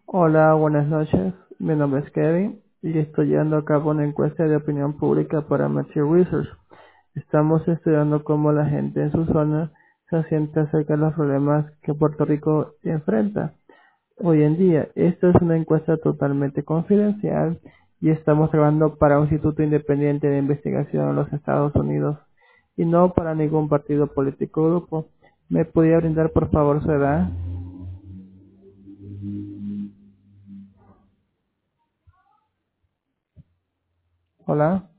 Hola, buenas noches. Mi nombre es Kevin y estoy llevando a cabo una encuesta de opinión pública para Matthew Research. Estamos estudiando cómo la gente en su zona se siente acerca de los problemas que Puerto Rico enfrenta hoy en día. Esta es una encuesta totalmente confidencial y estamos trabajando para un instituto independiente de investigación en los Estados Unidos y no para ningún partido político o grupo. ¿Me podría brindar por favor su edad? Hola.